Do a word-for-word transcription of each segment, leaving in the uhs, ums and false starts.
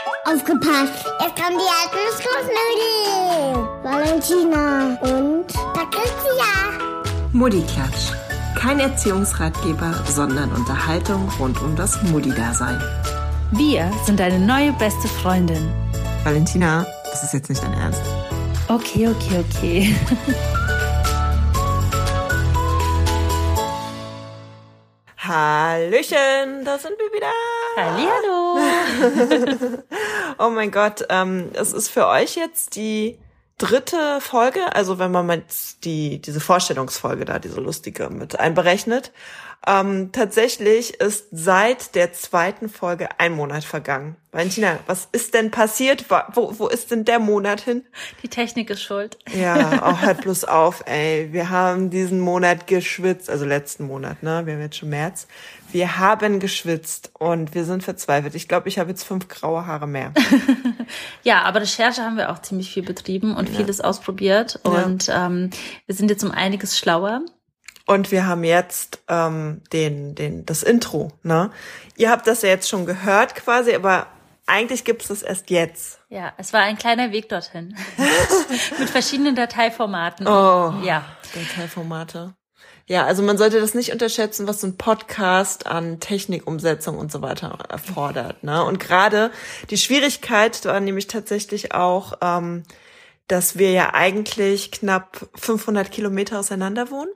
Aufgepasst! Jetzt kommen die Erdnussflossknödel! Valentina und Patricia. Mutti-Klatsch. Kein Erziehungsratgeber, sondern Unterhaltung rund um das Mutti-Dasein. Wir sind deine neue beste Freundin. Valentina, das ist jetzt nicht dein Ernst. Okay, okay, okay. Hallöchen, da sind wir wieder. Hallihallo. Oh mein Gott, ähm, es ist für euch jetzt die dritte Folge, also wenn man jetzt die diese Vorstellungsfolge da, diese lustige mit einberechnet. Ähm, tatsächlich ist seit der zweiten Folge ein Monat vergangen. Valentina, was ist denn passiert? Wo, wo ist denn der Monat hin? Die Technik ist schuld. Ja, auch hört bloß auf, ey. Wir haben diesen Monat geschwitzt, also letzten Monat, ne? Wir haben jetzt schon März. Wir haben geschwitzt und wir sind verzweifelt. Ich glaube, ich habe jetzt fünf graue Haare mehr. Ja, aber Recherche haben wir auch ziemlich viel betrieben und ja. vieles ausprobiert. Ja. Und ähm, wir sind jetzt um einiges schlauer. Und wir haben jetzt ähm, den, den, das Intro, ne? Ihr habt das ja jetzt schon gehört quasi, aber eigentlich gibt's das erst jetzt. Ja, es war ein kleiner Weg dorthin. Mit verschiedenen Dateiformaten. Oh, ja. Dateiformate. Ja, also man sollte das nicht unterschätzen, was so ein Podcast an Technikumsetzung und so weiter erfordert, ne? Und gerade die Schwierigkeit war nämlich tatsächlich auch, ähm, dass wir ja eigentlich knapp fünfhundert Kilometer auseinander wohnen.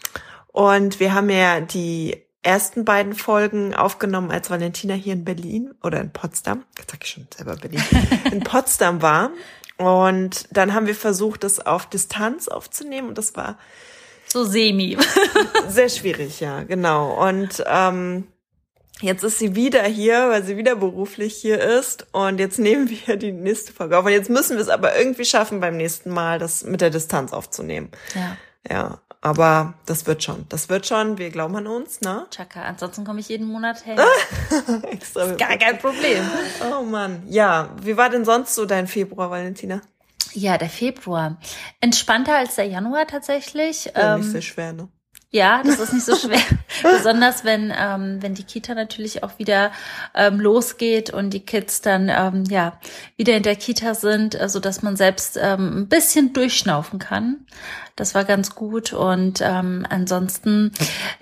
Und wir haben ja die ersten beiden Folgen aufgenommen, als Valentina hier in Berlin oder in Potsdam, jetzt sag ich schon selber Berlin, in Potsdam war. Und dann haben wir versucht, das auf Distanz aufzunehmen und das war so semi. Sehr schwierig, ja, genau. Und ähm, jetzt ist sie wieder hier, weil sie wieder beruflich hier ist. Und jetzt nehmen wir die nächste Folge auf. Und jetzt müssen wir es aber irgendwie schaffen, beim nächsten Mal das mit der Distanz aufzunehmen. Ja. Ja, aber das wird schon. Das wird schon. Wir glauben an uns, ne? Chaka, ansonsten komme ich jeden Monat her. Extra. Ist gar kein Problem. Oh Mann. Ja, wie war denn sonst so dein Februar, Valentina? Ja, der Februar. Entspannter als der Januar tatsächlich. Ja, ähm, nicht sehr schwer, ne? Ja, das ist nicht so schwer. Besonders wenn ähm, wenn die Kita natürlich auch wieder ähm, losgeht und die Kids dann ähm, ja wieder in der Kita sind, so also dass man selbst ähm, ein bisschen durchschnaufen kann. Das war ganz gut und ähm, ansonsten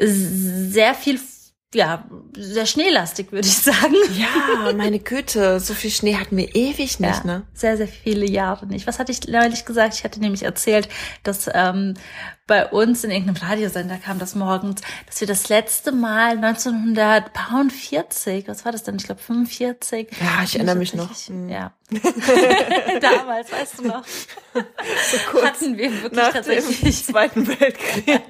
sehr viel, ja, sehr schneelastig, würde ich sagen. Ja, meine Güte, so viel Schnee hatten wir ewig nicht, ja, ne? Sehr, sehr viele Jahre nicht. Was hatte ich neulich gesagt? Ich hatte nämlich erzählt, dass ähm, bei uns in irgendeinem Radiosender kam das morgens, dass wir das letzte Mal neunzehnhundertvierzig, was war das denn? Ich glaube fünfundvierzig. Ja, ich erinnere mich noch. Ja. Damals, weißt du noch. So kurz hatten wir wirklich nach tatsächlich dem Zweiten Weltkrieg.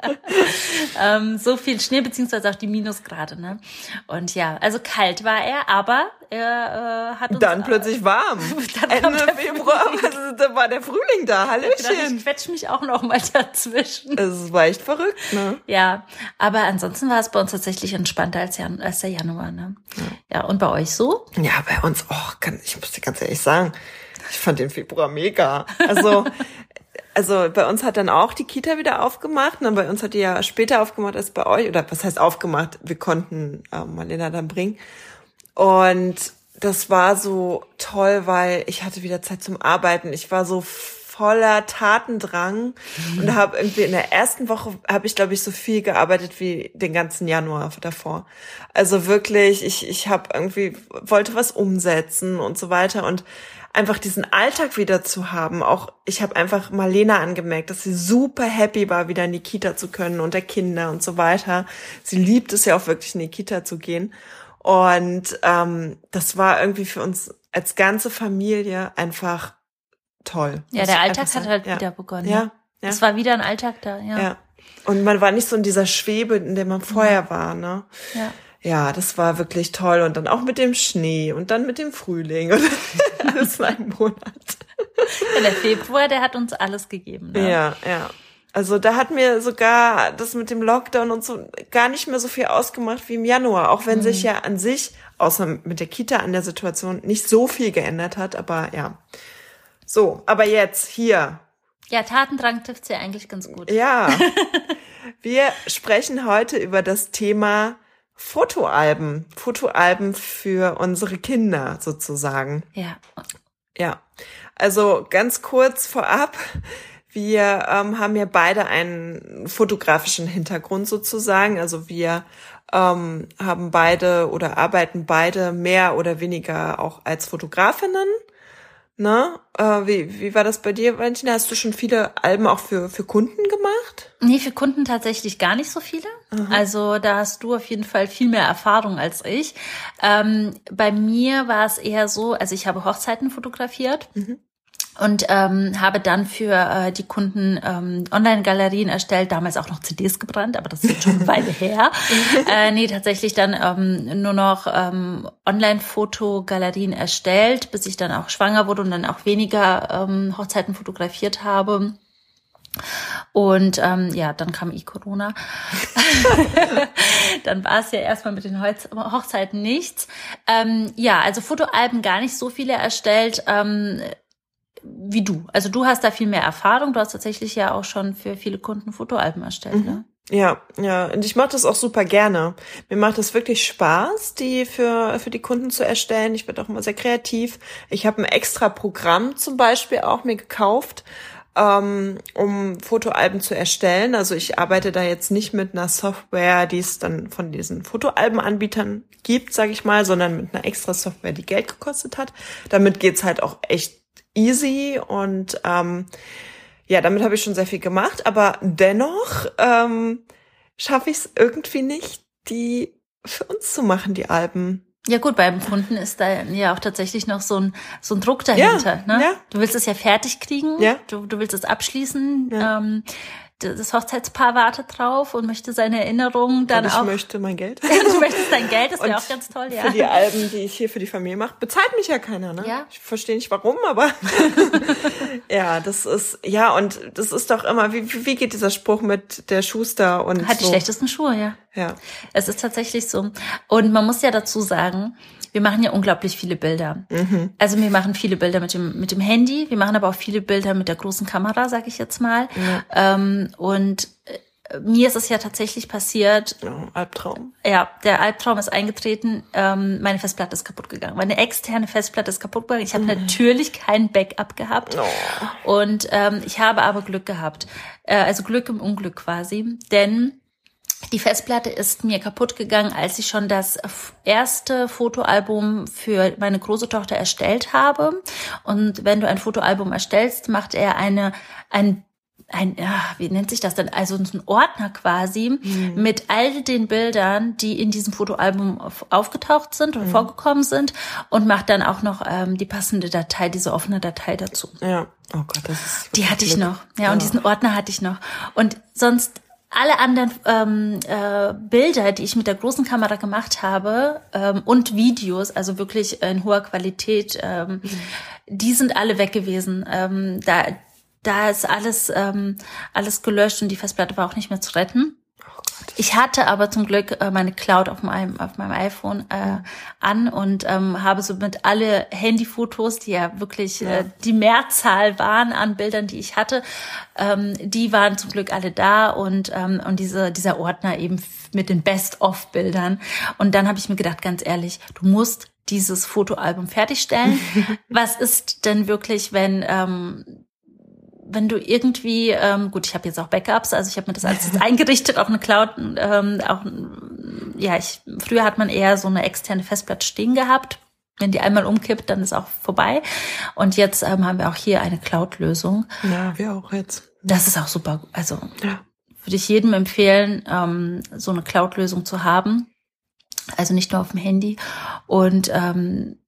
ähm, so viel Schnee, beziehungsweise auch die Minusgrade, ne? Und ja, also kalt war er, aber er äh, hat uns... Dann plötzlich warm. Dann Ende Februar, also, da war der Frühling da, Hallöchen. Ich quetsch mich auch noch mal dazwischen. Es war echt verrückt, ne? Ja, aber ansonsten war es bei uns tatsächlich entspannter als, Jan- als der Januar, ne? Ja. Ja, und bei euch so? Ja, bei uns, oh, kann, ich muss dir ganz ehrlich sagen, ich fand den Februar mega. Also, also bei uns hat dann auch die Kita wieder aufgemacht, ne? Bei uns hat die ja später aufgemacht als bei euch, oder was heißt aufgemacht? Wir konnten äh, Marlena dann bringen. Und das war so toll, weil ich hatte wieder Zeit zum Arbeiten. Ich war so voller Tatendrang mhm. und habe irgendwie in der ersten Woche habe ich, glaube ich, so viel gearbeitet wie den ganzen Januar davor. Also wirklich, ich ich habe irgendwie wollte was umsetzen und so weiter und einfach diesen Alltag wieder zu haben. Auch ich habe einfach Marlena angemerkt, dass sie super happy war, wieder in die Kita zu können unter Kinder und so weiter. Sie liebt es ja auch wirklich, in die Kita zu gehen. Und ähm, das war irgendwie für uns als ganze Familie einfach toll. Ja, der Alltag hat halt ja. wieder begonnen. Ja, ja. Es war wieder ein Alltag da, ja. ja. Und man war nicht so in dieser Schwebe, in der man vorher mhm. war, ne? Ja. Ja, das war wirklich toll. Und dann auch mit dem Schnee und dann mit dem Frühling. Das war ein Monat. Ja, der Februar, der hat uns alles gegeben, ne? Ja, ja. Also da hat mir sogar das mit dem Lockdown und so gar nicht mehr so viel ausgemacht wie im Januar. Auch wenn mhm. sich ja an sich, außer mit der Kita an der Situation, nicht so viel geändert hat. Aber ja. So, aber jetzt hier. Ja, Tatendrang trifft's ja eigentlich ganz gut. Ja. Wir sprechen heute über das Thema Fotoalben, Fotoalben für unsere Kinder sozusagen. Ja. Ja, also ganz kurz vorab, wir ähm, haben ja beide einen fotografischen Hintergrund sozusagen. Also wir ähm, haben beide oder arbeiten beide mehr oder weniger auch als Fotografinnen. Ne? Äh, wie, wie war das bei dir, Valentina? Hast du schon viele Alben auch für, für Kunden gemacht? Nee, für Kunden tatsächlich gar nicht so viele. Mhm. Also da hast du auf jeden Fall viel mehr Erfahrung als ich. Ähm, bei mir war es eher so, also ich habe Hochzeiten fotografiert. Mhm. Und ähm, habe dann für äh, die Kunden ähm, Online-Galerien erstellt, damals auch noch C Ds gebrannt, aber das ist jetzt schon eine Weile her. äh, nee, tatsächlich dann ähm, nur noch ähm, Online-Fotogalerien erstellt, bis ich dann auch schwanger wurde und dann auch weniger ähm, Hochzeiten fotografiert habe. Und ähm, ja, dann kam i-Corona. Dann war es ja erstmal mit den Hochzeiten nichts. Ähm, ja, also Fotoalben gar nicht so viele erstellt, ähm, wie du. Also du hast da viel mehr Erfahrung. Du hast tatsächlich ja auch schon für viele Kunden Fotoalben erstellt, mhm. ne? Ja, ja. Und ich mache das auch super gerne. Mir macht es wirklich Spaß, die für für die Kunden zu erstellen. Ich werde auch immer sehr kreativ. Ich habe ein extra Programm zum Beispiel auch mir gekauft, ähm, um Fotoalben zu erstellen. Also ich arbeite da jetzt nicht mit einer Software, die es dann von diesen Fotoalbenanbietern gibt, sage ich mal, sondern mit einer extra Software, die Geld gekostet hat. Damit geht's halt auch echt easy und ähm, ja, damit habe ich schon sehr viel gemacht, aber dennoch ähm, schaffe ich es irgendwie nicht, die für uns zu machen, die Alben. Ja gut, beim Kunden ist da ja auch tatsächlich noch so ein so ein Druck dahinter. Ja, ne? Ja. Du willst es ja fertig kriegen, ja. du, du willst es abschließen. Ja. Ähm, das Hochzeitspaar wartet drauf und möchte seine Erinnerungen dann und ich auch. Ich möchte mein Geld. Du möchtest dein Geld, das wäre auch ganz toll, ja. Für die Alben, die ich hier für die Familie mache, bezahlt mich ja keiner, ne? Ja. Ich verstehe nicht warum, aber ja, das ist, ja, und das ist doch immer, wie, wie geht dieser Spruch mit der Schuster und Hat so. die schlechtesten Schuhe, ja. Ja. Es ist tatsächlich so. Und man muss ja dazu sagen, wir machen ja unglaublich viele Bilder. Mhm. Also wir machen viele Bilder mit dem mit dem Handy, wir machen aber auch viele Bilder mit der großen Kamera, sag ich jetzt mal. Ja. Ähm, und äh, mir ist es ja tatsächlich passiert. Ja, Albtraum. Ja, der Albtraum ist eingetreten. Ähm, meine Festplatte ist kaputt gegangen. Meine externe Festplatte ist kaputt gegangen. Ich habe mhm. natürlich kein Backup gehabt. Oh. Und ähm, ich habe aber Glück gehabt. Äh, also Glück im Unglück quasi. Denn die Festplatte ist mir kaputt gegangen, als ich schon das erste Fotoalbum für meine große Tochter erstellt habe. Und wenn du ein Fotoalbum erstellst, macht er eine, ein, ein, ja, wie nennt sich das denn? Also ein Ordner quasi mhm. mit all den Bildern, die in diesem Fotoalbum auf, aufgetaucht sind und mhm. vorgekommen sind und macht dann auch noch ähm, die passende Datei, diese offene Datei dazu. Ja, oh Gott, das ist. Die hatte ich noch. Ja, ja, und diesen Ordner hatte ich noch. Und sonst alle anderen ähm, äh, Bilder, die ich mit der großen Kamera gemacht habe ähm, und Videos, also wirklich in hoher Qualität, ähm, mhm. die sind alle weg gewesen. Ähm, da, da ist alles, ähm, alles gelöscht und die Festplatte war auch nicht mehr zu retten. Ich hatte aber zum Glück äh, meine Cloud auf meinem auf meinem iPhone äh, an und ähm, habe somit alle Handyfotos, die ja wirklich ja. Äh, die Mehrzahl waren an Bildern, die ich hatte, ähm, die waren zum Glück alle da und ähm, und diese dieser Ordner eben mit den Best-of-Bildern. Und dann habe ich mir gedacht, ganz ehrlich, du musst dieses Fotoalbum fertigstellen. Was ist denn wirklich, wenn ähm, wenn du irgendwie, ähm, gut, ich habe jetzt auch Backups, also ich habe mir das alles jetzt eingerichtet auf eine Cloud. Ähm, auch, ja, ich früher hat man eher so eine externe Festplatte stehen gehabt. Wenn die einmal umkippt, dann ist auch vorbei. Und jetzt ähm, haben wir auch hier eine Cloud-Lösung. Ja, wir auch jetzt. Das ist auch super. Also ja. Würde ich jedem empfehlen, ähm, so eine Cloud-Lösung zu haben. Also nicht nur auf dem Handy. Und ähm,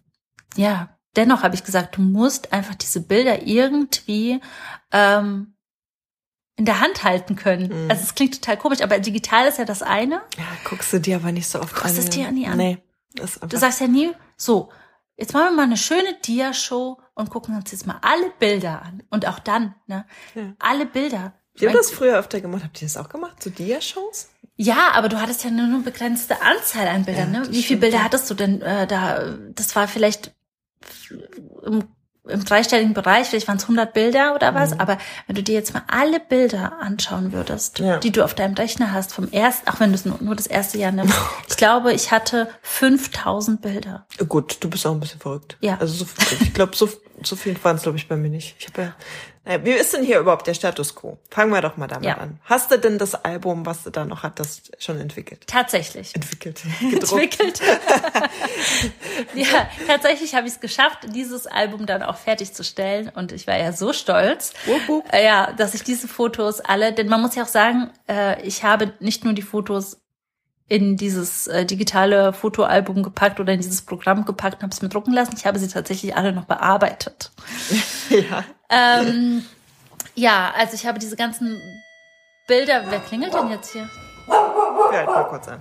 ja. Dennoch habe ich gesagt, du musst einfach diese Bilder irgendwie ähm, in der Hand halten können. Mhm. Also es klingt total komisch, aber digital ist ja das eine. Ja, guckst du dir aber nicht so oft an. Guckst es dir nie an. Nee. Das ist du sagst ja nie, so, jetzt machen wir mal eine schöne Dia-Show und gucken uns jetzt mal alle Bilder an. Und auch dann, ne? Ja. Alle Bilder. Wir haben das früher öfter gemacht. Habt ihr das auch gemacht, so Dia-Shows? Ja, aber du hattest ja nur eine begrenzte Anzahl an Bildern, ja, ne? Wie viele Bilder ja. hattest du denn äh, da? Das war vielleicht im im dreistelligen Bereich, vielleicht waren es hundert Bilder oder was, Mhm. aber wenn du dir jetzt mal alle Bilder anschauen würdest, Ja. die du auf deinem Rechner hast, vom ersten, auch wenn du es nur, nur das erste Jahr nimmst, ich glaube, ich hatte fünftausend Bilder. Gut, du bist auch ein bisschen verrückt. Ja. Also so, ich glaube, so, so viel waren es, glaube ich, bei mir nicht. Ich habe ja. Naja, wie ist denn hier überhaupt der Status quo? Fangen wir doch mal damit Ja. an. Hast du denn das Album, was du da noch hattest, schon entwickelt? Tatsächlich. Entwickelt. Gedruckt. Entwickelt. Ja, tatsächlich habe ich es geschafft, dieses Album dann auch fertigzustellen und ich war ja so stolz, Wupp, wupp. äh, ja, dass ich diese Fotos alle, denn man muss ja auch sagen, äh, ich habe nicht nur die Fotos in dieses äh, digitale Fotoalbum gepackt oder in dieses Programm gepackt und habe es mir drucken lassen, ich habe sie tatsächlich alle noch bearbeitet. Ja. Ähm, ja, also ich habe diese ganzen Bilder, wer klingelt denn jetzt hier? Wir halten mal kurz an.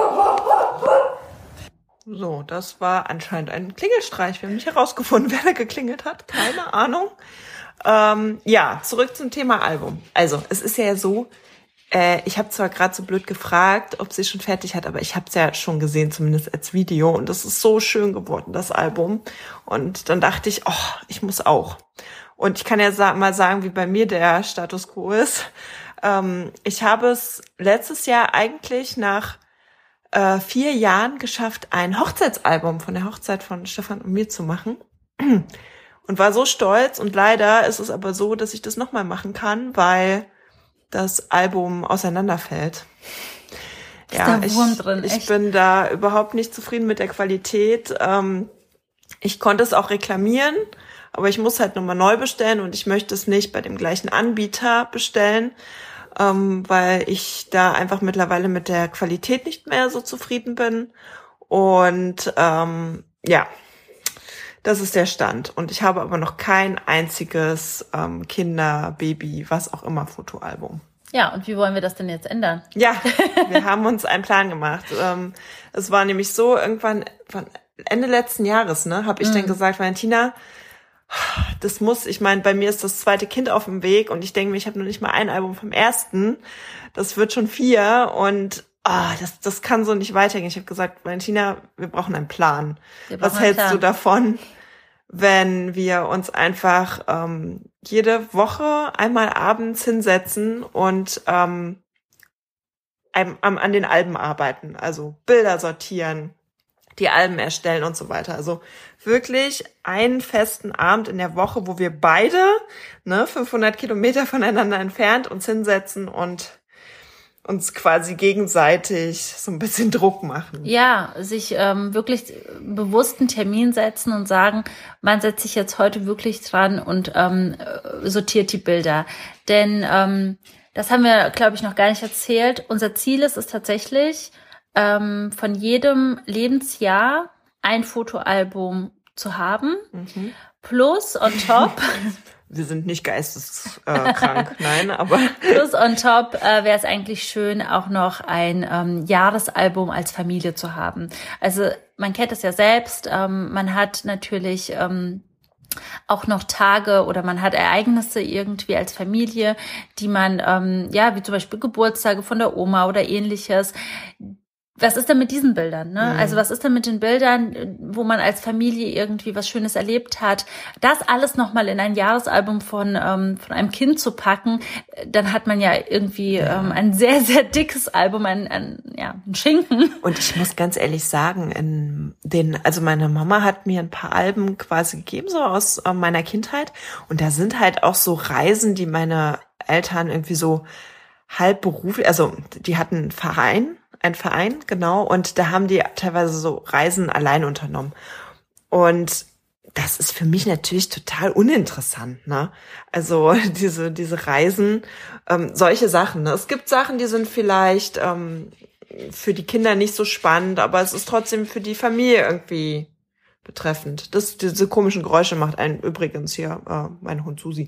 So, das war anscheinend ein Klingelstreich. Wir haben nicht herausgefunden, wer da geklingelt hat. Keine Ahnung. Ähm, ja, zurück zum Thema Album. Also, es ist ja so, äh, ich habe zwar gerade so blöd gefragt, ob sie schon fertig hat, aber ich habe es ja schon gesehen, zumindest als Video. Und das ist so schön geworden, das Album. Und dann dachte ich, oh, ich muss auch. Und ich kann ja sa- mal sagen, wie bei mir der Status quo ist. Ähm, ich habe es letztes Jahr eigentlich nach äh, vier Jahren geschafft, ein Hochzeitsalbum von der Hochzeit von Stefan und mir zu machen. Und war so stolz. Und leider ist es aber so, dass ich das nochmal machen kann, weil das Album auseinanderfällt. Ist der Wurm drin, ich echt? bin da überhaupt nicht zufrieden mit der Qualität. Ähm, ich konnte es auch reklamieren, aber ich muss halt nochmal neu bestellen und ich möchte es nicht bei dem gleichen Anbieter bestellen, ähm, weil ich da einfach mittlerweile mit der Qualität nicht mehr so zufrieden bin. Und ähm, ja, das ist der Stand. Und ich habe aber noch kein einziges ähm, Kinder-, Baby-, was auch immer Fotoalbum. Ja, und wie wollen wir das denn jetzt ändern? Ja, wir haben uns einen Plan gemacht. Ähm, es war nämlich so, irgendwann von Ende letzten Jahres, ne, habe ich dann gesagt, Valentina, das muss, ich meine, bei mir ist das zweite Kind auf dem Weg und ich denke mir, ich habe noch nicht mal ein Album vom ersten. Das wird schon vier und ah, das, das kann so nicht weitergehen. Ich habe gesagt, Valentina, wir brauchen einen Plan. Wir brauchen Was einen hältst Plan. du davon, wenn wir uns einfach ähm, jede Woche einmal abends hinsetzen und ähm, am, am, an den Alben arbeiten, also Bilder sortieren, die Alben erstellen und so weiter. Also wirklich einen festen Abend in der Woche, wo wir beide, ne, fünfhundert Kilometer voneinander entfernt, uns hinsetzen und uns quasi gegenseitig so ein bisschen Druck machen. Ja, sich ähm, wirklich bewusst einen Termin setzen und sagen, man setzt sich jetzt heute wirklich dran und ähm, sortiert die Bilder. Denn ähm, das haben wir, glaube ich, noch gar nicht erzählt. Unser Ziel ist es tatsächlich, ähm, von jedem Lebensjahr ein Fotoalbum zu haben. Mhm. Plus on top, Wir sind nicht geisteskrank, nein, aber plus on top äh, wäre es eigentlich schön, auch noch ein ähm, Jahresalbum als Familie zu haben. Also man kennt es ja selbst, ähm, man hat natürlich ähm, auch noch Tage oder man hat Ereignisse irgendwie als Familie, die man, ähm, ja, wie zum Beispiel Geburtstage von der Oma oder ähnliches. Was ist denn mit diesen Bildern, ne? Mhm. Also was ist denn mit den Bildern, wo man als Familie irgendwie was Schönes erlebt hat? Das alles nochmal in ein Jahresalbum von ähm, von einem Kind zu packen, dann hat man ja irgendwie Ja. ähm, ein sehr, sehr dickes Album, ein, ein, ja, ein Schinken. und ich muss ganz ehrlich sagen, in den, also meine Mama hat mir ein paar Alben quasi gegeben, so aus äh, meiner Kindheit. Und da sind halt auch so Reisen, die meine Eltern irgendwie so halb beruflich, also die hatten einen Verein, ein Verein, genau, und da haben die teilweise so Reisen allein unternommen. Und das ist für mich natürlich total uninteressant, ne? Also diese diese Reisen, ähm, solche Sachen. Ne? Es gibt Sachen, die sind vielleicht ähm, für die Kinder nicht so spannend, aber es ist trotzdem für die Familie irgendwie betreffend. Das, diese komischen Geräusche macht einen übrigens hier äh, mein Hund Susi.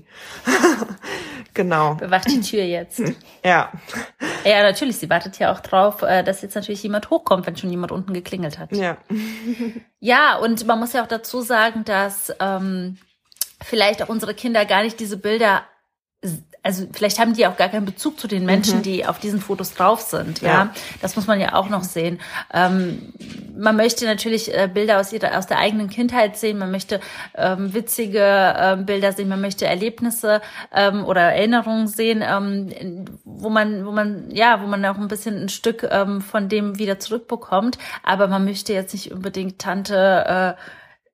Genau. Bewacht die Tür jetzt. Ja. Ja, natürlich, sie wartet ja auch drauf, äh, dass jetzt natürlich jemand hochkommt, wenn schon jemand unten geklingelt hat. Ja. Ja, und man muss ja auch dazu sagen, dass ähm, vielleicht auch unsere Kinder gar nicht diese Bilder also vielleicht haben die auch gar keinen Bezug zu den Menschen, mhm. die auf diesen Fotos drauf sind. Ja, ja. Das muss man ja auch noch sehen. Ähm, man möchte natürlich äh, Bilder aus ihrer, aus der eigenen Kindheit sehen. Man möchte ähm, witzige äh, Bilder sehen. Man möchte Erlebnisse ähm, oder Erinnerungen sehen, ähm, wo man, wo man, ja, wo man auch ein bisschen ein Stück ähm, von dem wieder zurückbekommt. Aber man möchte jetzt nicht unbedingt Tante äh,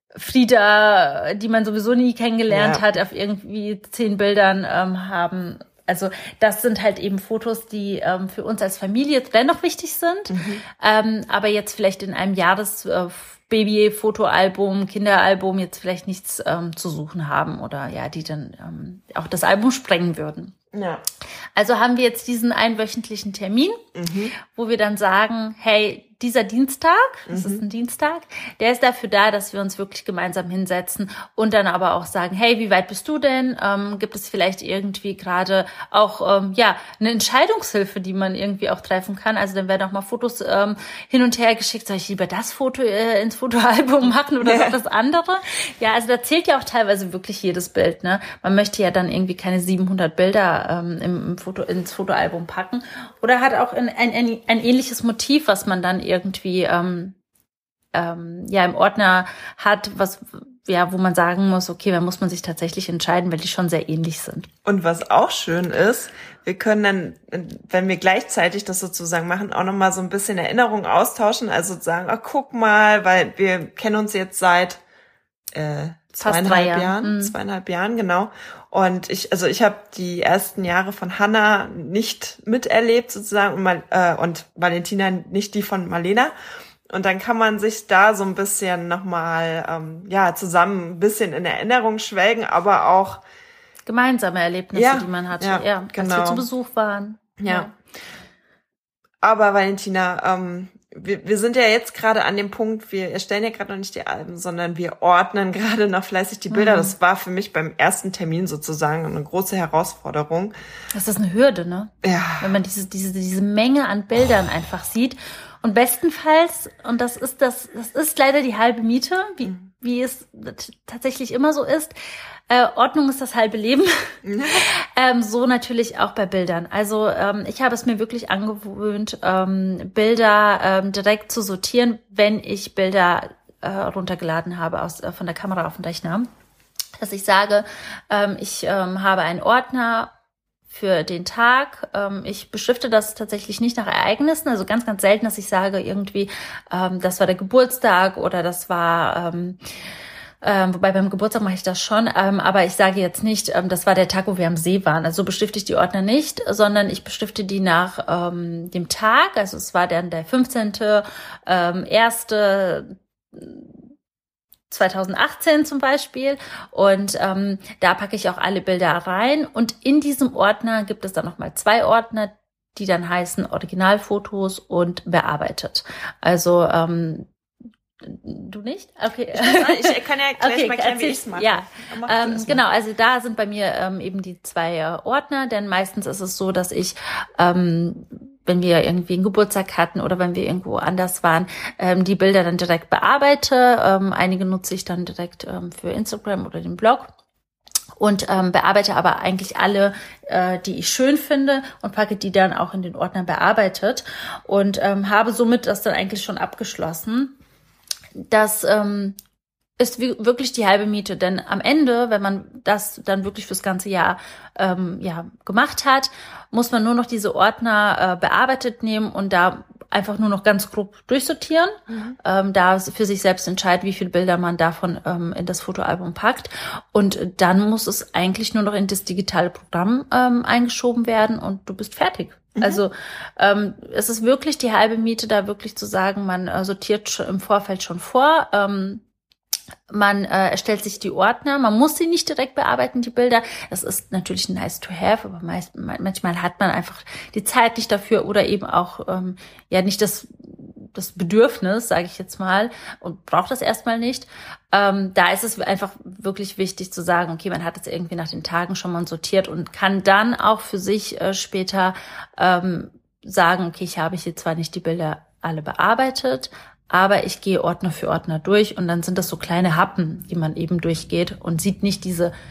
Frieda, die man sowieso nie kennengelernt ja. hat, auf irgendwie zehn Bildern ähm, haben. Also das sind halt eben Fotos, die ähm, für uns als Familie dennoch wichtig sind, mhm. ähm, aber jetzt vielleicht in einem Jahres äh, Baby-Fotoalbum, Kinderalbum jetzt vielleicht nichts ähm, zu suchen haben oder ja, die dann ähm, auch das Album sprengen würden. Ja. Also haben wir jetzt diesen einwöchentlichen Termin, mhm. wo wir dann sagen, hey, dieser Dienstag, das mhm. ist ein Dienstag, der ist dafür da, dass wir uns wirklich gemeinsam hinsetzen und dann aber auch sagen, hey, wie weit bist du denn? Ähm, gibt es vielleicht irgendwie gerade auch ähm, ja eine Entscheidungshilfe, die man irgendwie auch treffen kann? Also dann werden auch mal Fotos ähm, hin und her geschickt. Soll ich lieber das Foto äh, ins Fotoalbum machen oder ja. das andere? Ja, also da zählt ja auch teilweise wirklich jedes Bild. Ne? Man möchte ja dann irgendwie keine siebenhundert Bilder ähm, im, im Foto ins Fotoalbum packen oder hat auch ein, ein, ein, ein ähnliches Motiv, was man dann irgendwie ähm, ähm, ja im Ordner hat, was ja, wo man sagen muss, okay, da muss man sich tatsächlich entscheiden, weil die schon sehr ähnlich sind. Und was auch schön ist, wir können dann, wenn wir gleichzeitig das sozusagen machen, auch nochmal so ein bisschen Erinnerungen austauschen, also sagen, oh, guck mal, weil wir kennen uns jetzt seit äh, zweieinhalb Jahren, Jahren mhm. zweieinhalb Jahren, genau. Und ich, also ich habe die ersten Jahre von Hannah nicht miterlebt sozusagen und, mal, äh, und Valentina nicht die von Marlena. Und dann kann man sich da so ein bisschen nochmal ähm, ja zusammen ein bisschen in Erinnerung schwelgen, aber auch gemeinsame Erlebnisse, ja, die man hatte, ja, ja genau. als wir zu Besuch waren. Ja. ja. Aber Valentina, ähm, wir, wir sind ja jetzt gerade an dem Punkt, wir erstellen ja gerade noch nicht die Alben, sondern wir ordnen gerade noch fleißig die Bilder. Mhm. Das war für mich beim ersten Termin sozusagen eine große Herausforderung. Das ist eine Hürde, ne? Ja. Wenn man diese, diese, diese Menge an Bildern oh. einfach sieht. Und bestenfalls, und das ist das, das ist leider die halbe Miete, wie, mhm. wie es tatsächlich immer so ist, Äh, Ordnung ist das halbe Leben. Mhm. ähm, so natürlich auch bei Bildern. Also ähm, ich habe es mir wirklich angewöhnt, ähm, Bilder ähm, direkt zu sortieren, wenn ich Bilder äh, runtergeladen habe aus äh, von der Kamera auf den Rechner. Dass ich sage, ähm, ich ähm, habe einen Ordner für den Tag. Ähm, ich beschrifte das tatsächlich nicht nach Ereignissen, also ganz, ganz selten, dass ich sage irgendwie, ähm, das war der Geburtstag oder das war... Ähm, Ähm, wobei beim Geburtstag mache ich das schon, ähm, aber ich sage jetzt nicht, ähm, das war der Tag, wo wir am See waren. Also so beschrifte ich die Ordner nicht, sondern ich beschrifte die nach ähm, dem Tag. Also es war dann der fünfzehnte Ähm, erste zweitausendachtzehn zum Beispiel und ähm, da packe ich auch alle Bilder rein und in diesem Ordner gibt es dann nochmal zwei Ordner, die dann heißen Originalfotos und bearbeitet. Also ähm, du nicht? Okay. Ich, ich kann ja gleich okay, mal erklären, wie ich es mache. Ja, ähm, genau. Also da sind bei mir ähm, eben die zwei äh, Ordner, denn meistens ist es so, dass ich, ähm, wenn wir irgendwie einen Geburtstag hatten oder wenn wir irgendwo anders waren, ähm, die Bilder dann direkt bearbeite. Ähm, einige nutze ich dann direkt ähm, für Instagram oder den Blog. Und ähm, bearbeite aber eigentlich alle, äh, die ich schön finde und packe die dann auch in den Ordner bearbeitet und ähm, habe somit das dann eigentlich schon abgeschlossen. Das ähm, ist wie, wirklich die halbe Miete, denn am Ende, wenn man das dann wirklich fürs ganze Jahr ähm, ja gemacht hat, muss man nur noch diese Ordner äh, bearbeitet nehmen und da einfach nur noch ganz grob durchsortieren, mhm. ähm, da für sich selbst entscheiden, wie viele Bilder man davon ähm, in das Fotoalbum packt und dann muss es eigentlich nur noch in das digitale Programm ähm, eingeschoben werden und du bist fertig. Also ähm, es ist wirklich die halbe Miete, da wirklich zu sagen, man äh, sortiert schon im Vorfeld schon vor, ähm, man äh, erstellt sich die Ordner, man muss sie nicht direkt bearbeiten, die Bilder. Das ist natürlich nice to have, aber meist, manchmal hat man einfach die Zeit nicht dafür oder eben auch ähm, ja nicht das das Bedürfnis, sage ich jetzt mal, und braucht das erstmal nicht. Ähm, da ist es einfach wirklich wichtig zu sagen, okay, man hat es irgendwie nach den Tagen schon mal sortiert und kann dann auch für sich äh, später ähm, sagen, okay, ich habe hier zwar nicht die Bilder alle bearbeitet, aber ich gehe Ordner für Ordner durch und dann sind das so kleine Happen, die man eben durchgeht und sieht nicht diese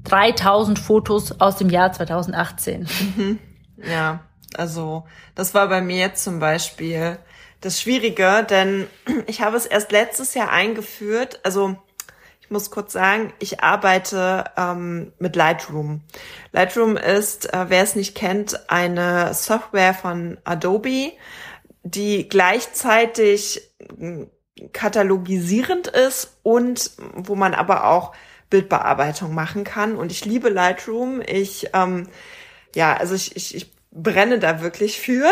dreitausend Fotos aus dem Jahr zweitausendachtzehn. Mhm. Ja, also das war bei mir jetzt zum Beispiel das Schwierige, denn ich habe es erst letztes Jahr eingeführt. Also ich muss kurz sagen, ich arbeite ähm, mit Lightroom. Lightroom ist, äh, wer es nicht kennt, eine Software von Adobe, die gleichzeitig katalogisierend ist und wo man aber auch Bildbearbeitung machen kann. Und ich liebe Lightroom. Ich, ähm, ja, also ich, ich, ich brenne da wirklich für.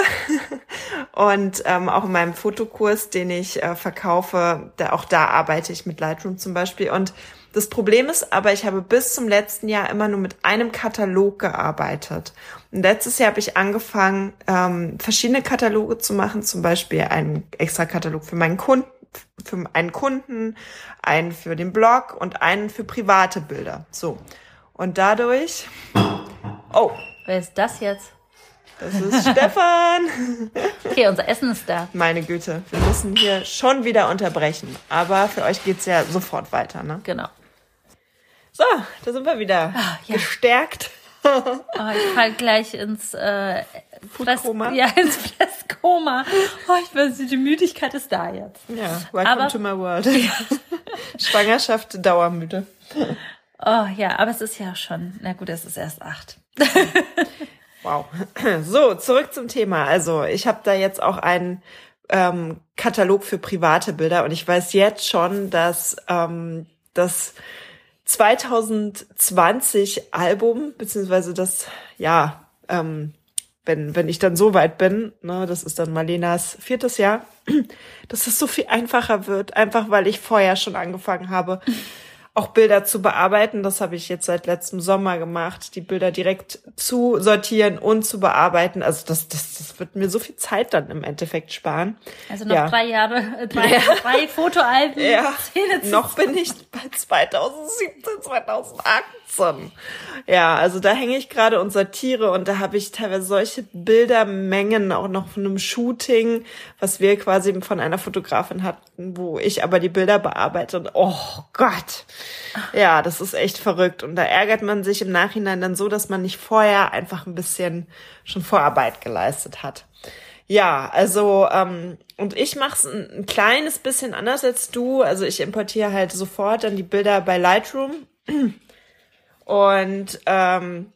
Und ähm, auch in meinem Fotokurs, den ich äh, verkaufe, da, auch da arbeite ich mit Lightroom zum Beispiel. Und das Problem ist aber, ich habe bis zum letzten Jahr immer nur mit einem Katalog gearbeitet. Und letztes Jahr habe ich angefangen, ähm, verschiedene Kataloge zu machen, zum Beispiel einen extra Katalog für meinen Kunden, für einen Kunden, einen für den Blog und einen für private Bilder. So. Und dadurch, oh. Wer ist das jetzt? Das ist Stefan. Okay, unser Essen ist da. Meine Güte, wir müssen hier schon wieder unterbrechen. Aber für euch geht's ja sofort weiter, ne? Genau. So, da sind wir wieder ah, ja. gestärkt. Oh, ich fall gleich ins äh, Fresskoma. Ja, ins Fresskoma. Oh, ich weiß nicht, die Müdigkeit ist da jetzt. Ja, welcome aber, to my world. Schwangerschaft, dauermüde. Oh ja, aber es ist ja schon, na gut, es ist erst acht. Wow. So, zurück zum Thema. Also ich habe da jetzt auch einen ähm, Katalog für private Bilder und ich weiß jetzt schon, dass ähm, das zwanzig zwanzig Album, beziehungsweise das, ja, ähm, wenn wenn ich dann so weit bin, ne, das ist dann Marlenas viertes Jahr, dass es so viel einfacher wird, einfach weil ich vorher schon angefangen habe, auch Bilder zu bearbeiten. Das habe ich jetzt seit letztem Sommer gemacht, die Bilder direkt zu sortieren und zu bearbeiten. Also das, das, das wird mir so viel Zeit dann im Endeffekt sparen. Also noch ja. drei Jahre, äh, drei, ja. drei Fotoalben. Ja, Zähne noch bin ich bei zweitausendsiebzehn, zweitausendachtzehn. Ja, also da hänge ich gerade und sortiere und da habe ich teilweise solche Bildermengen auch noch von einem Shooting, was wir quasi von einer Fotografin hatten, wo ich aber die Bilder bearbeite und oh Gott. Ja, das ist echt verrückt. Und da ärgert man sich im Nachhinein dann so, dass man nicht vorher einfach ein bisschen schon Vorarbeit geleistet hat. Ja, also ähm, und ich mache es ein, ein kleines bisschen anders als du. Also ich importiere halt sofort dann die Bilder bei Lightroom. Und ähm,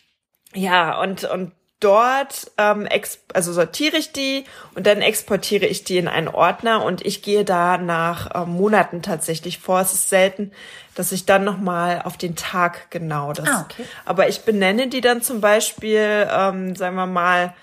ja, und und dort ähm, exp- also sortiere ich die und dann exportiere ich die in einen Ordner und ich gehe da nach ähm, Monaten tatsächlich vor. Es ist selten, dass ich dann nochmal auf den Tag genau das. Ah, okay. Aber ich benenne die dann zum Beispiel, ähm, sagen wir mal,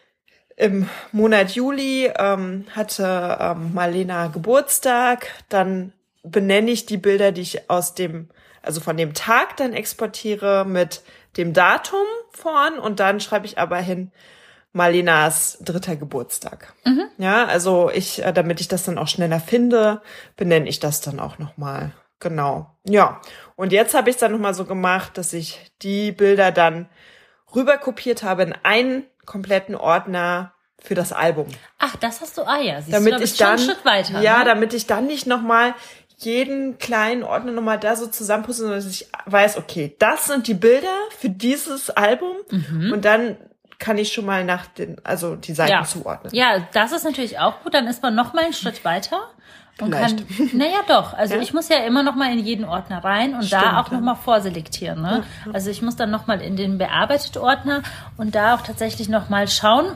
im Monat Juli ähm, hatte ähm, Marlena Geburtstag. Dann benenne ich die Bilder, die ich aus dem, also von dem Tag dann exportiere mit dem Datum vorn und dann schreibe ich aber hin Marlenas dritter Geburtstag. Mhm. Ja, also ich, damit ich das dann auch schneller finde, benenne ich das dann auch nochmal. Genau. Ja. Und jetzt habe ich es dann nochmal so gemacht, dass ich die Bilder dann rüber kopiert habe in einen kompletten Ordner für das Album. Ach, das hast du, ah ja, siehst damit du, da bist ich dann, schon einen Schritt weiter. Ja, ne? damit ich dann nicht nochmal jeden kleinen Ordner nochmal da so zusammenputzen, sondern dass ich weiß, okay, das sind die Bilder für dieses Album mhm. und dann kann ich schon mal nach den, also die Seiten ja. zuordnen. Ja, das ist natürlich auch gut, dann ist man noch mal einen Schritt weiter und Vielleicht. kann, naja doch, also ja. ich muss ja immer noch mal in jeden Ordner rein und Stimmt, da auch ja. noch mal vorselektieren, ne? Mhm. Also ich muss dann noch mal in den bearbeitet Ordner und da auch tatsächlich noch mal schauen,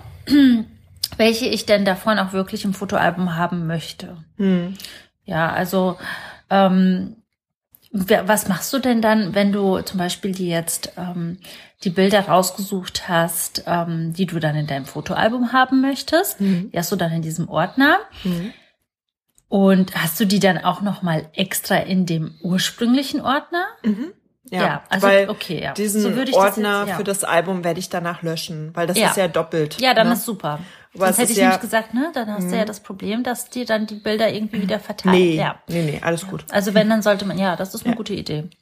welche ich denn davon auch wirklich im Fotoalbum haben möchte. Mhm. Ja, also ähm, was machst du denn dann, wenn du zum Beispiel die jetzt ähm, die Bilder rausgesucht hast, ähm, die du dann in deinem Fotoalbum haben möchtest? Mhm. Die hast du dann in diesem Ordner. Mhm. Und hast du die dann auch noch mal extra in dem ursprünglichen Ordner? Mhm. Ja, ja, also weil okay, ja. diesen so würde ich Ordner das jetzt, ja. für das Album werde ich danach löschen, weil das ja. ist ja doppelt. Ja, dann ne? ist super. Aber Sonst hätte ich ja, nämlich gesagt, ne, dann hast mh. du ja das Problem, dass dir dann die Bilder irgendwie wieder verteilt. Nee, ja. nee, nee, alles ja. gut. Also wenn, dann sollte man, ja, das ist eine ja. gute Idee.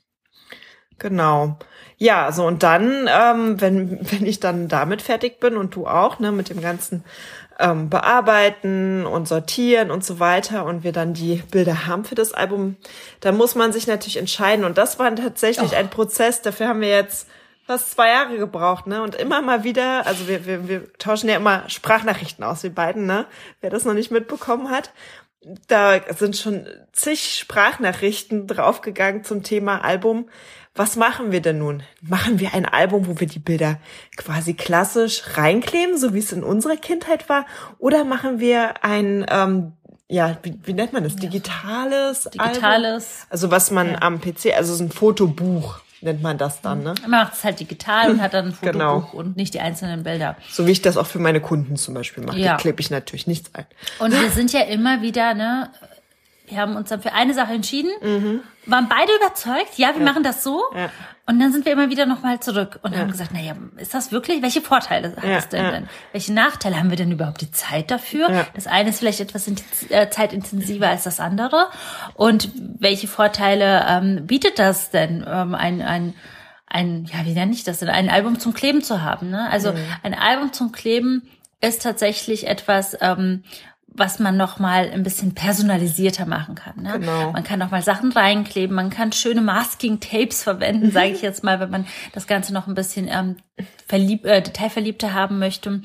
Genau. Ja, so und dann, ähm, wenn wenn ich dann damit fertig bin und du auch, ne, mit dem ganzen ähm, bearbeiten und sortieren und so weiter und wir dann die Bilder haben für das Album, da muss man sich natürlich entscheiden. Und das war tatsächlich oh. ein Prozess, dafür haben wir jetzt fast zwei Jahre gebraucht, ne? Und immer mal wieder, also wir, wir, wir tauschen ja immer Sprachnachrichten aus, wir beiden, ne? Wer das noch nicht mitbekommen hat. Da sind schon zig Sprachnachrichten draufgegangen zum Thema Album. Was machen wir denn nun? Machen wir ein Album, wo wir die Bilder quasi klassisch reinkleben, so wie es in unserer Kindheit war? Oder machen wir ein, ähm, ja, wie, wie nennt man das? Digitales, Digitales. Album? Also was man ja. am P C, also so ein Fotobuch nennt man das dann, ne? Man macht es halt digital und hat dann ein Fotobuch genau. und nicht die einzelnen Bilder. So wie ich das auch für meine Kunden zum Beispiel mache. Ja. Da klebe ich natürlich nichts ein. Und wir sind ja immer wieder, ne, wir haben uns dann für eine Sache entschieden, mhm. waren beide überzeugt, ja, wir ja. machen das so. Ja. Und dann sind wir immer wieder nochmal zurück und ja. haben gesagt, naja, ist das wirklich? Welche Vorteile hat es ja, denn, ja. denn? Welche Nachteile haben wir denn überhaupt die Zeit dafür? Ja. Das eine ist vielleicht etwas äh, zeitintensiver als das andere. Und welche Vorteile ähm, bietet das denn, ähm, ein, ein, ein, ja, wie nenne ich das denn, ein Album zum Kleben zu haben? Ne? Also mhm. ein Album zum Kleben ist tatsächlich etwas, ähm, was man noch mal ein bisschen personalisierter machen kann. Ne? Genau. Man kann noch mal Sachen reinkleben, man kann schöne Masking-Tapes verwenden, sage ich jetzt mal, wenn man das Ganze noch ein bisschen ähm, verlieb, äh, detailverliebter haben möchte.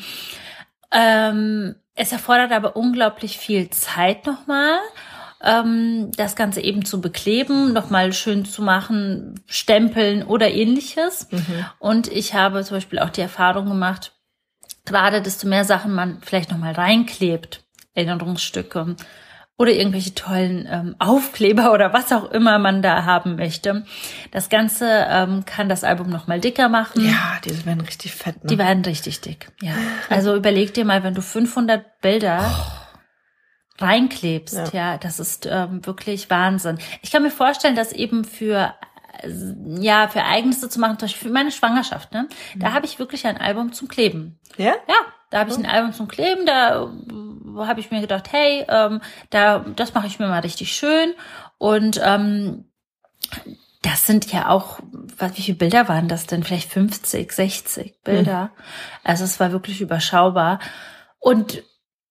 Ähm, es erfordert aber unglaublich viel Zeit noch mal, ähm, das Ganze eben zu bekleben, noch mal schön zu machen, stempeln oder ähnliches. Mhm. Und ich habe zum Beispiel auch die Erfahrung gemacht, gerade desto mehr Sachen man vielleicht noch mal reinklebt, Erinnerungsstücke oder irgendwelche tollen ähm, Aufkleber oder was auch immer man da haben möchte. Das Ganze ähm, kann das Album noch mal dicker machen. Ja, die werden richtig fett, ne? Die werden richtig dick, ja. Also überleg dir mal, wenn du fünfhundert Bilder oh. reinklebst, ja. ja, das ist ähm, wirklich Wahnsinn. Ich kann mir vorstellen, dass eben für ja, für Ereignisse zu machen, zum Beispiel für meine Schwangerschaft, ne? Mhm. Da habe ich wirklich ein Album zum Kleben. Ja? Ja, da habe ich ein Album zum Kleben, da habe ich mir gedacht, hey, ähm, da das mache ich mir mal richtig schön. Und ähm, das sind ja auch, was, wie viele Bilder waren das denn? Vielleicht fünfzig, sechzig Bilder. Mhm. Also es war wirklich überschaubar. Und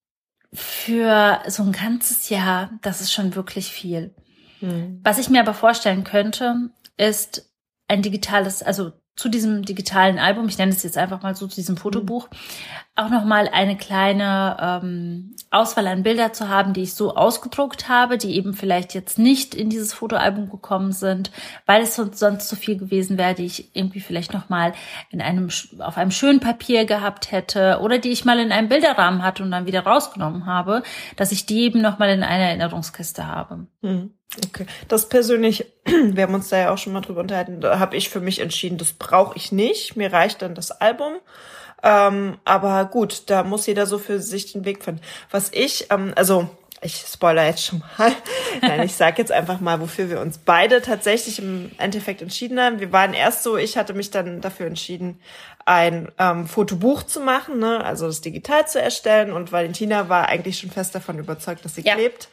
für so ein ganzes Jahr, das ist schon wirklich viel. Mhm. Was ich mir aber vorstellen könnte, ist ein digitales, also zu diesem digitalen Album, ich nenne es jetzt einfach mal so, zu diesem Fotobuch, auch nochmal eine kleine ähm, Auswahl an Bilder zu haben, die ich so ausgedruckt habe, die eben vielleicht jetzt nicht in dieses Fotoalbum gekommen sind, weil es sonst, sonst zu viel gewesen wäre, die ich irgendwie vielleicht nochmal in einem auf einem schönen Papier gehabt hätte oder die ich mal in einem Bilderrahmen hatte und dann wieder rausgenommen habe, dass ich die eben nochmal in einer Erinnerungskiste habe. Mhm. Okay, das persönlich, wir haben uns da ja auch schon mal drüber unterhalten, da habe ich für mich entschieden, das brauche ich nicht, mir reicht dann das Album, ähm, aber gut, da muss jeder so für sich den Weg finden. Was ich, ähm, also ich spoiler jetzt schon mal, nein, ich sag jetzt einfach mal, wofür wir uns beide tatsächlich im Endeffekt entschieden haben. Wir waren erst so, ich hatte mich dann dafür entschieden, ein ähm, Fotobuch zu machen, ne, also das digital zu erstellen und Valentina war eigentlich schon fest davon überzeugt, dass sie ja. klebt.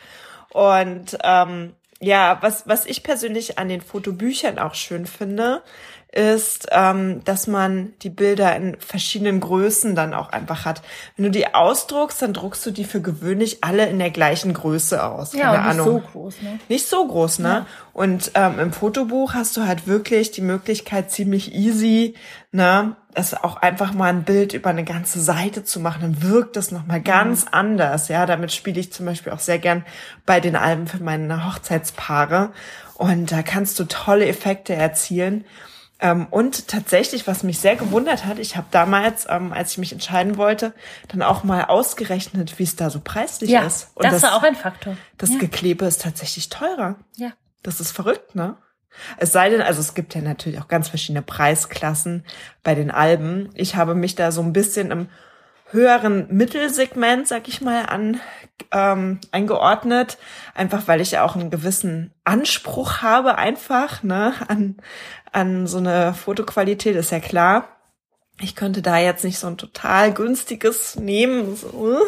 Und ähm, ja, was was ich persönlich an den Fotobüchern auch schön finde, ist, ähm, dass man die Bilder in verschiedenen Größen dann auch einfach hat. Wenn du die ausdruckst, dann druckst du die für gewöhnlich alle in der gleichen Größe aus. Ja, Keine und nicht Ahnung. so groß, ne? Nicht so groß, ne? Ja. Und ähm, im Fotobuch hast du halt wirklich die Möglichkeit, ziemlich easy, ne, das auch einfach mal ein Bild über eine ganze Seite zu machen. Dann wirkt das nochmal ganz mhm. anders, ja. Damit spiele ich zum Beispiel auch sehr gern bei den Alben für meine Hochzeitspaare. Und da kannst du tolle Effekte erzielen. Ähm, und tatsächlich, was mich sehr gewundert hat, ich habe damals, ähm, als ich mich entscheiden wollte, dann auch mal ausgerechnet, wie es da so preislich ja, ist. Und das, das war auch ein Faktor. Das ja. Geklebe ist tatsächlich teurer. Ja. Das ist verrückt, ne? Es sei denn, also es gibt ja natürlich auch ganz verschiedene Preisklassen bei den Alben. Ich habe mich da so ein bisschen im höheren Mittelsegment, sag ich mal, an ähm, eingeordnet, einfach weil ich ja auch einen gewissen Anspruch habe, einfach, ne, an an so eine Fotoqualität, ist ja klar. Ich könnte da jetzt nicht so ein total günstiges nehmen, so.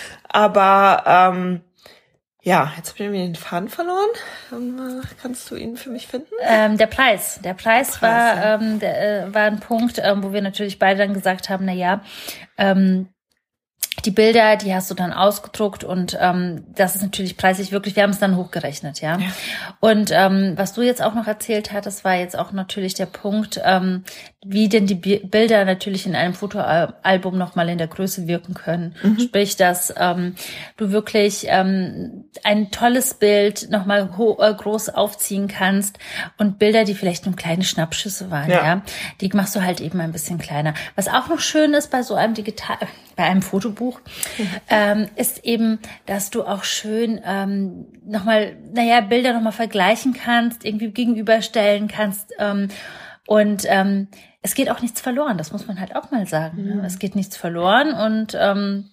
Aber ähm, ja, jetzt habe ich mir den Faden verloren. Ähm, kannst du ihn für mich finden? Ähm, der Preis. Der Preis, Preis war ja. ähm, der, äh, war ein Punkt, ähm, wo wir natürlich beide dann gesagt haben, na ja, ähm, die Bilder, die hast du dann ausgedruckt und ähm, das ist natürlich preislich wirklich, wir haben es dann hochgerechnet, ja. ja. Und ähm, was du jetzt auch noch erzählt hattest, war jetzt auch natürlich der Punkt, ähm, wie denn die B- Bilder natürlich in einem Fotoalbum nochmal in der Größe wirken können. Mhm. Sprich, dass ähm, du wirklich ähm, ein tolles Bild nochmal ho- äh, groß aufziehen kannst und Bilder, die vielleicht nur kleine Schnappschüsse waren, ja. ja, die machst du halt eben ein bisschen kleiner. Was auch noch schön ist bei so einem digital, bei einem Fotobuch, mhm. ähm, ist eben, dass du auch schön ähm, nochmal, naja, Bilder nochmal vergleichen kannst, irgendwie gegenüberstellen kannst ähm, und ähm, es geht auch nichts verloren, das muss man halt auch mal sagen. Mhm. Ne? Es geht nichts verloren und ähm,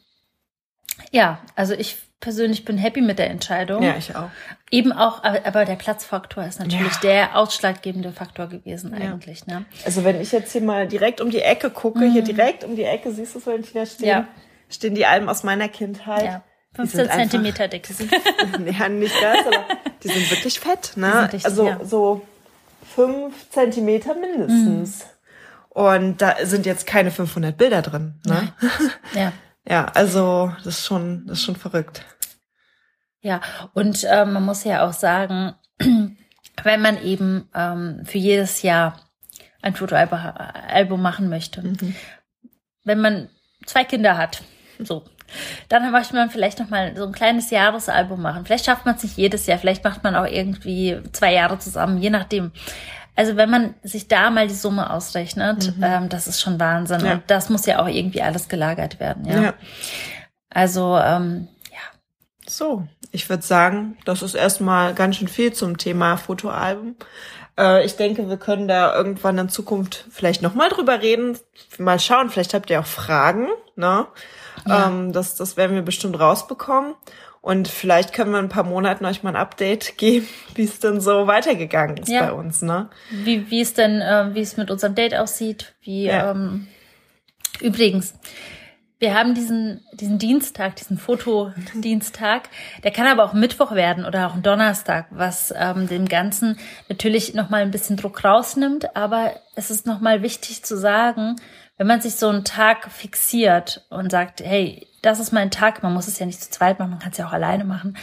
ja, also ich persönlich bin happy mit der Entscheidung. Ja, ich auch. Eben auch, aber der Platzfaktor ist natürlich ja. der ausschlaggebende Faktor gewesen eigentlich. Ja. Ne? Also wenn ich jetzt hier mal direkt um die Ecke gucke, mhm. hier direkt um die Ecke, siehst du es, Valentina, stehen, ja. stehen die Alben aus meiner Kindheit. Ja. fünfzehn Zentimeter dick. Die sind, ja, nicht das, aber die sind wirklich fett. Ne? Richtig, also ja. so fünf Zentimeter mindestens. Mhm. Und da sind jetzt keine fünfhundert Bilder drin. Ne? Ja. Ja, also das ist schon, das ist schon verrückt. Ja, und äh, man muss ja auch sagen, wenn man eben ähm, für jedes Jahr ein Fotoalbum machen möchte, mhm. wenn man zwei Kinder hat, so, dann möchte man vielleicht noch mal so ein kleines Jahresalbum machen. Vielleicht schafft man es nicht jedes Jahr, vielleicht macht man auch irgendwie zwei Jahre zusammen, je nachdem. Also wenn man sich da mal die Summe ausrechnet, mhm. ähm, das ist schon Wahnsinn. Ja. Und das muss ja auch irgendwie alles gelagert werden. Ja. ja. Also, ähm, ja. So, ich würde sagen, das ist erstmal ganz schön viel zum Thema Fotoalbum. Äh, ich denke, wir können da irgendwann in Zukunft vielleicht nochmal drüber reden. Mal schauen, vielleicht habt ihr auch Fragen. Ne? Ja. Ähm, das, das werden wir bestimmt rausbekommen. Und vielleicht können wir in ein paar Monaten euch mal ein Update geben, wie es denn so weitergegangen ist ja. bei uns, ne? Wie wie es denn, äh, wie es mit unserem Date aussieht. Wie ja. ähm, übrigens, wir haben diesen diesen Dienstag, diesen Fotodienstag. Der kann aber auch Mittwoch werden oder auch ein Donnerstag, was ähm, dem Ganzen natürlich noch mal ein bisschen Druck rausnimmt. Aber es ist noch mal wichtig zu sagen, wenn man sich so einen Tag fixiert und sagt, hey, das ist mein Tag, man muss es ja nicht zu zweit machen, man kann es ja auch alleine machen,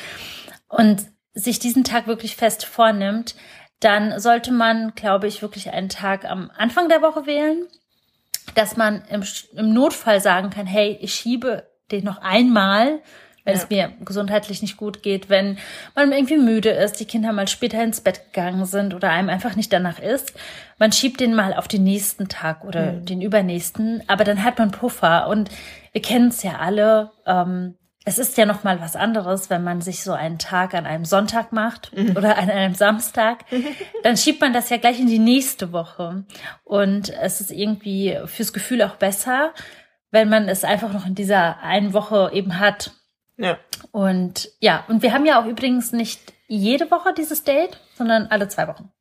und sich diesen Tag wirklich fest vornimmt, dann sollte man, glaube ich, wirklich einen Tag am Anfang der Woche wählen, dass man im, im Notfall sagen kann, hey, ich schiebe den noch einmal, wenn ja. es mir gesundheitlich nicht gut geht, wenn man irgendwie müde ist, die Kinder mal später ins Bett gegangen sind oder einem einfach nicht danach ist. Man schiebt den mal auf den nächsten Tag oder mhm. den übernächsten, aber dann hat man Puffer. Und wir kennen es ja alle, ähm, es ist ja noch mal was anderes, wenn man sich so einen Tag an einem Sonntag macht mhm. oder an einem Samstag, dann schiebt man das ja gleich in die nächste Woche. Und es ist irgendwie fürs Gefühl auch besser, wenn man es einfach noch in dieser einen Woche eben hat. Ja. Und ja, und wir haben ja auch übrigens nicht jede Woche dieses Date, sondern alle zwei Wochen.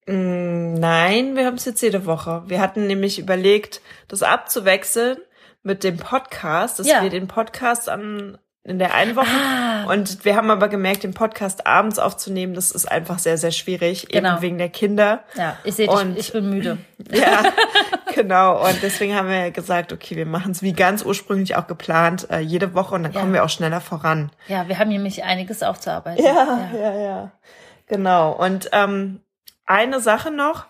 Nein, wir haben es jetzt jede Woche. Wir hatten nämlich überlegt, das abzuwechseln mit dem Podcast, dass ja. wir den Podcast an in der einen Woche ah. und wir haben aber gemerkt, den Podcast abends aufzunehmen, das ist einfach sehr, sehr schwierig, genau. eben wegen der Kinder. Ja, ich sehe, ich, ich bin müde. Ja, genau. Und deswegen haben wir gesagt, okay, wir machen es wie ganz ursprünglich auch geplant, äh, jede Woche, und dann ja. kommen wir auch schneller voran. Ja, wir haben nämlich einiges aufzuarbeiten. Ja, ja, ja, ja. Genau. Und ähm, eine Sache noch.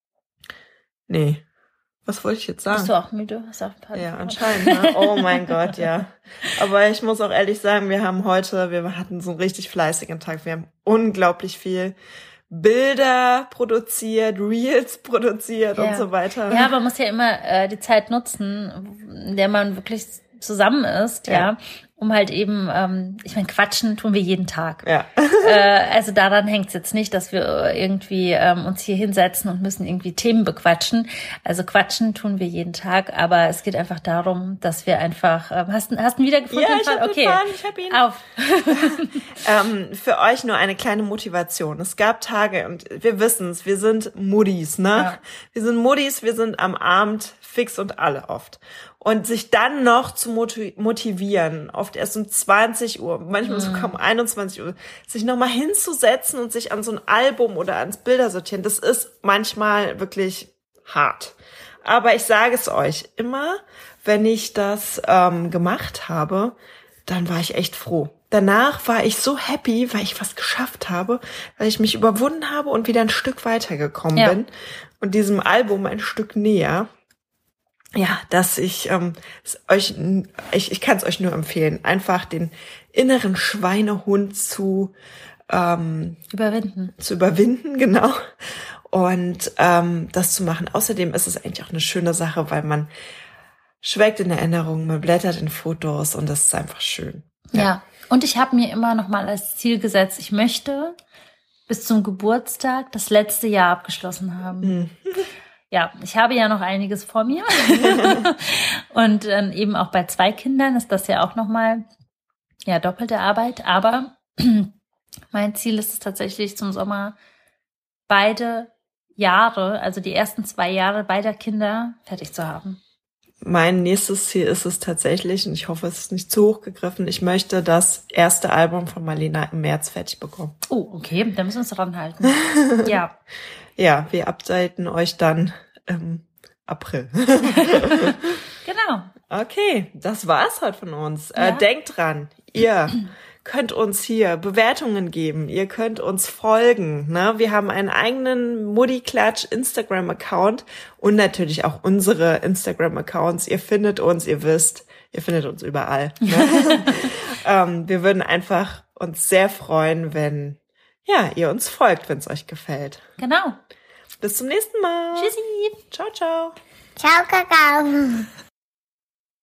Nee. Was wollte ich jetzt sagen? Bist du auch müde? Hast du auch ein paar ja, anscheinend. Ne? Oh mein Gott, ja. Aber ich muss auch ehrlich sagen, wir haben heute, wir hatten so einen richtig fleißigen Tag. Wir haben unglaublich viel Bilder produziert, Reels produziert ja. und so weiter. Ja, man muss ja immer äh, die Zeit nutzen, in der man wirklich zusammen ist, ja, ja um halt eben, ähm, ich meine, quatschen tun wir jeden Tag. Ja. äh, also daran hängt es jetzt nicht, dass wir irgendwie ähm, uns hier hinsetzen und müssen irgendwie Themen bequatschen. Also quatschen tun wir jeden Tag, aber es geht einfach darum, dass wir einfach, ähm, hast, hast du ihn wiedergefunden? Ja, ich hab okay. den Fall, ich hab ihn. Auf. ähm, für euch nur eine kleine Motivation. Es gab Tage, und wir wissen es, wir sind Muddis, ne? Ja. Wir sind Muddis, wir sind am Abend fix und alle oft. Und sich dann noch zu motivieren, oft erst um zwanzig Uhr, manchmal mhm. sogar um einundzwanzig Uhr, sich nochmal hinzusetzen und sich an so ein Album oder ans Bilder sortieren, das ist manchmal wirklich hart. Aber ich sage es euch, immer wenn ich das ähm, gemacht habe, dann war ich echt froh. Danach war ich so happy, weil ich was geschafft habe, weil ich mich überwunden habe und wieder ein Stück weitergekommen Ja. bin und diesem Album ein Stück näher. Ja, dass ich ähm, es euch, ich, ich kann es euch nur empfehlen, einfach den inneren Schweinehund zu ähm, Überwinden. zu überwinden, genau, und ähm, das zu machen. Außerdem ist es eigentlich auch eine schöne Sache, weil man schwelgt in Erinnerungen, man blättert in Fotos und das ist einfach schön. Ja. ja. Und ich habe mir immer noch mal als Ziel gesetzt, ich möchte bis zum Geburtstag das letzte Jahr abgeschlossen haben. Mhm. Ja, ich habe ja noch einiges vor mir. Und ähm, eben auch bei zwei Kindern ist das ja auch noch mal ja, doppelte Arbeit. Aber mein Ziel ist es tatsächlich zum Sommer beide Jahre, also die ersten zwei Jahre beider Kinder fertig zu haben. Mein nächstes Ziel ist es tatsächlich, und ich hoffe, es ist nicht zu hoch gegriffen, ich möchte das erste Album von Marlena im März fertig bekommen. Oh, okay, da müssen wir uns dran halten. Ja. Ja, wir updaten euch dann im April. Genau. Okay, das war's heute von uns. Ja. Äh, denkt dran, ihr könnt uns hier Bewertungen geben, ihr könnt uns folgen. Ne? Wir haben einen eigenen Muddiklatsch Instagram-Account und natürlich auch unsere Instagram-Accounts. Ihr findet uns, ihr wisst, ihr findet uns überall. Ne? ähm, wir würden einfach uns sehr freuen, wenn ja ihr uns folgt, wenn es euch gefällt. Genau. Bis zum nächsten Mal. Tschüssi. Ciao, ciao. Ciao, Kakao.